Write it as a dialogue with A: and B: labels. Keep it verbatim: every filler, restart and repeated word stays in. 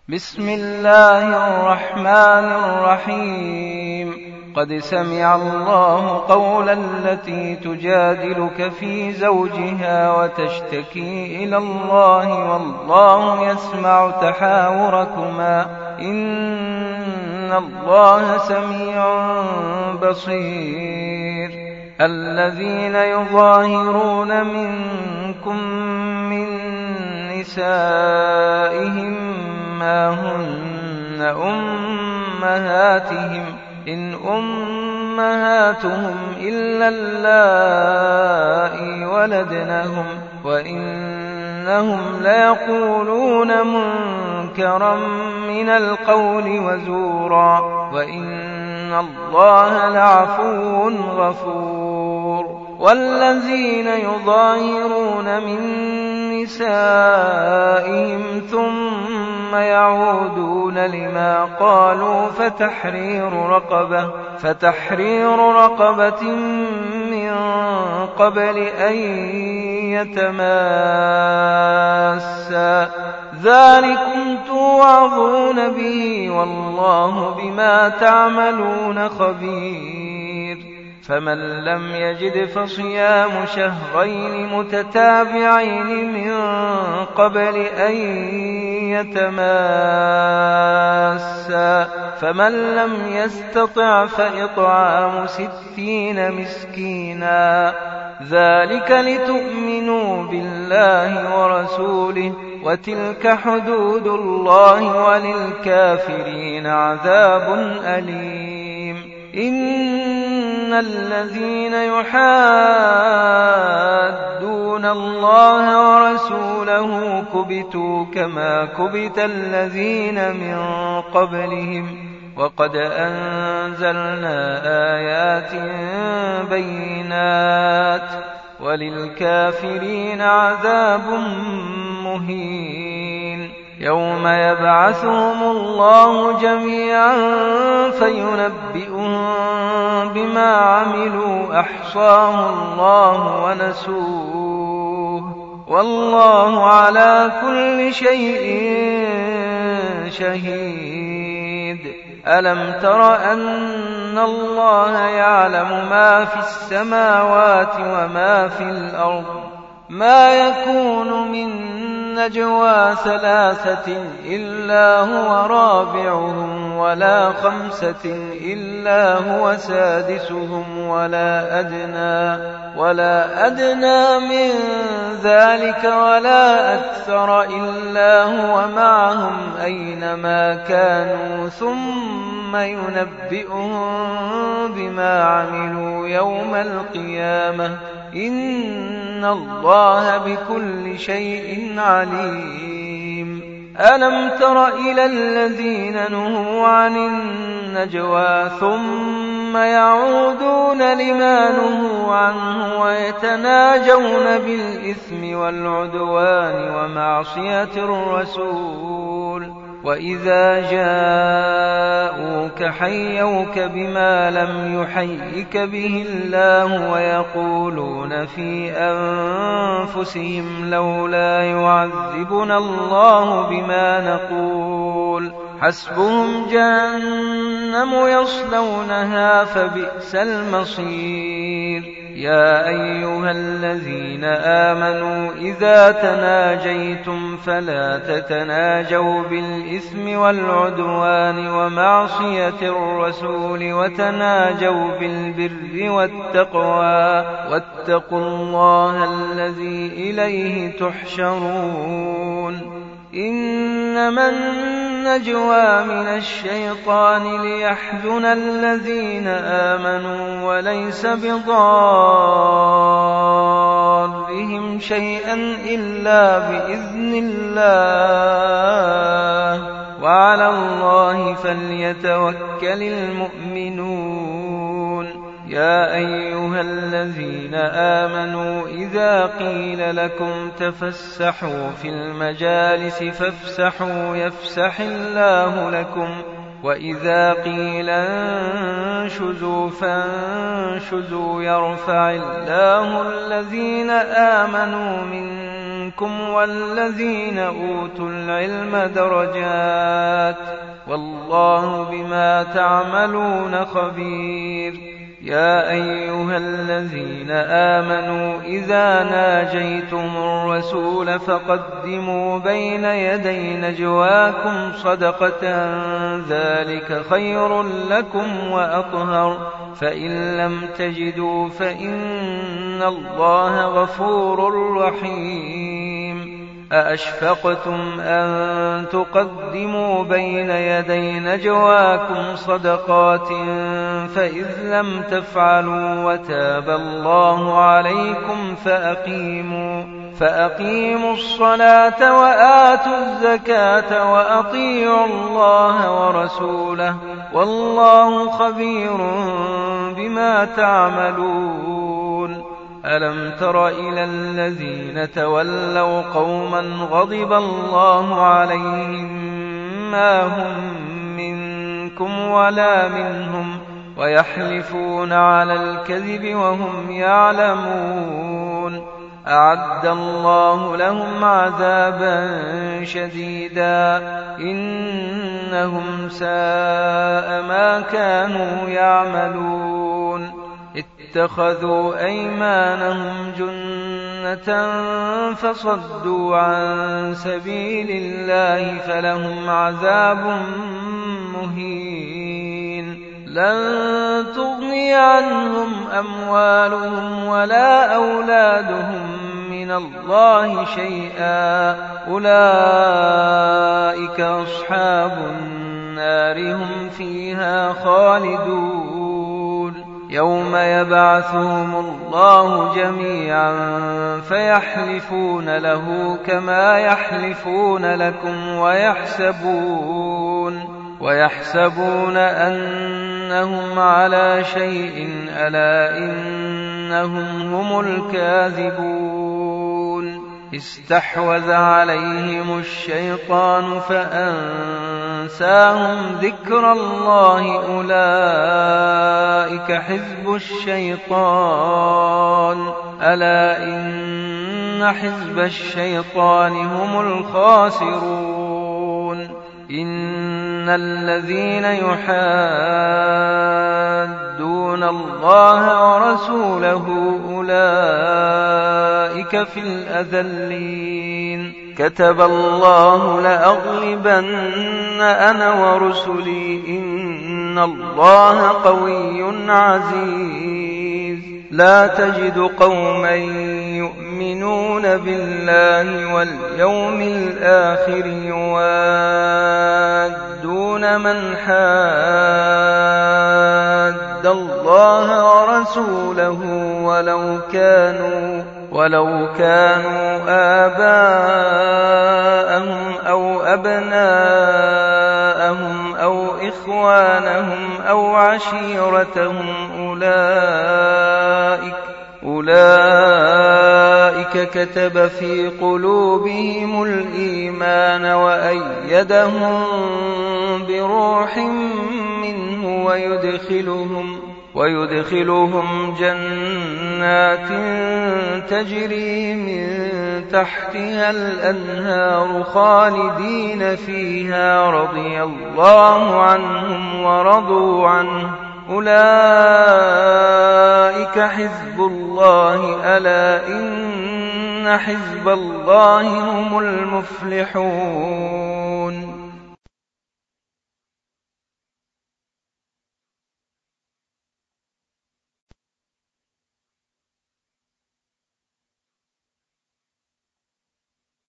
A: بسم الله الرحمن الرحيم. قد سمع الله قول التي تجادلك في زوجها وتشتكي إلى الله والله يسمع تحاوركما إن الله سميع بصير. الذين يظاهرون منكم من نسائهم ما هن أمهاتهم إن أمهاتهم إلا اللائي ولدنهم وإنهم ليقولون منكرا من القول وزورا وإن الله لعفو غفور. والذين يظاهرون من نسائهم ثم يعودون لما قالوا فتحرير رقبة فتحرير رقبة من قبل أن يتماسا ذلكم توعظون به والله بما تعملون خبير. فمن لم يجد فصيام شهرين متتابعين من قبل أن يتماسا فمن لم يستطع فإطعام ستين مسكينا ذلك لتؤمنوا بالله ورسوله وتلك حدود الله وللكافرين عذاب أليم. إن الذين يحادون الله ورسوله كبتوا كما كبت الذين من قبلهم وقد أنزلنا آيات بينات وللكافرين عذاب مهين. يوم يبعثهم الله جميعا فينبئهم بما عملوا أحصاه الله ونسوه والله على كل شيء شهيد. ألم تر أن الله يعلم ما في السماوات وما في الأرض ما يكون من نجوى ثلاثة إلا هو رابعهم ولا خمسة إلا هو سادسهم ولا أدنى ولا أدنى من ذلك ولا أكثر إلا هو معهم أينما كانوا ثم ينبئهم بما عملوا يوم القيامة إن الله بكل شيء عليم. ألم تر إلى الذين نهوا عن النجوى ثم يعودون لما نهوا عنه ويتناجون بالإثم والعدوان ومعصية الرسول وإذا جاءوك حيوك بما لم يحيك به الله ويقولون في أنفسهم لولا يعذبنا الله بما نقول حسبهم جهنم يصلونها فبئس المصير. يا أيها الذين آمنوا إذا تناجيتم فلا تتناجوا بالإثم والعدوان ومعصية الرسول وتناجوا بالبر والتقوى واتقوا الله الذي إليه تحشرون. إنما النجوى من الشيطان ليحزن الذين آمنوا وليس بضارهم شيئا إلا بإذن الله وعلى الله فليتوكل المؤمنون. يا أيها الذين آمنوا إذا قيل لكم تفسحوا في المجالس فافسحوا يفسح الله لكم وإذا قيل انشزوا فانشزوا يرفع الله الذين آمنوا منكم منكم والذين أوتوا العلم درجات والله بما تعملون خبير. يا أيها الذين آمنوا إذا ناجيتم الرسول فقدموا بين يدي نجواكم صدقة ذلك خير لكم وأطهر فإن لم تجدوا فإن الله غفور رحيم. أأشفقتم أن تقدموا بين يدي نجواكم صدقات فإذ لم تفعلوا وتاب الله عليكم فأقيموا, فأقيموا الصلاة وآتوا الزكاة وأطيعوا الله ورسوله والله خبير بما تعملون. ألم تر إلى الذين تولوا قوما غضب الله عليهم ما هم منكم ولا منهم ويحلفون على الكذب وهم يعلمون أعد الله لهم عذابا شديدا إنهم ساء ما كانوا يعملون. اتخذوا أيمانهم جنة فصدوا عن سبيل الله فلهم عذاب مهين. لن تغني عنهم أموالهم ولا أولادهم من الله شيئا أولئك أصحاب النار هم فيها خالدون. يوم يبعثهم الله جميعا فيحلفون له كما يحلفون لكم ويحسبون ويحسبون أنهم على شيء ألا إنهم هم الكاذبون. استحوذ عليهم الشيطان فأنساهم ذكر الله أولئك حزب الشيطان ألا إن حزب الشيطان هم الخاسرون. إن الذين يحادون الله ورسوله أولئك في الأذلين. كتب الله لأغلبن أنا ورسلي إن الله قوي عزيز. لا تجد قوما يؤمنون بالله واليوم الآخر يوادون من حاد الله ورسوله ولو كانوا ولو كانوا آباءهم أو أبناءهم أو إخوانهم أو عشيرتهم أولئك أولئك كتب في قلوبهم الإيمان وأيدهم بروح منه ويدخلهم ويدخلهم جنات تجري من تحتها الأنهار خالدين فيها رضي الله عنهم ورضوا عنه أولئك حزب الله ألا إن حزب الله هم المفلحون.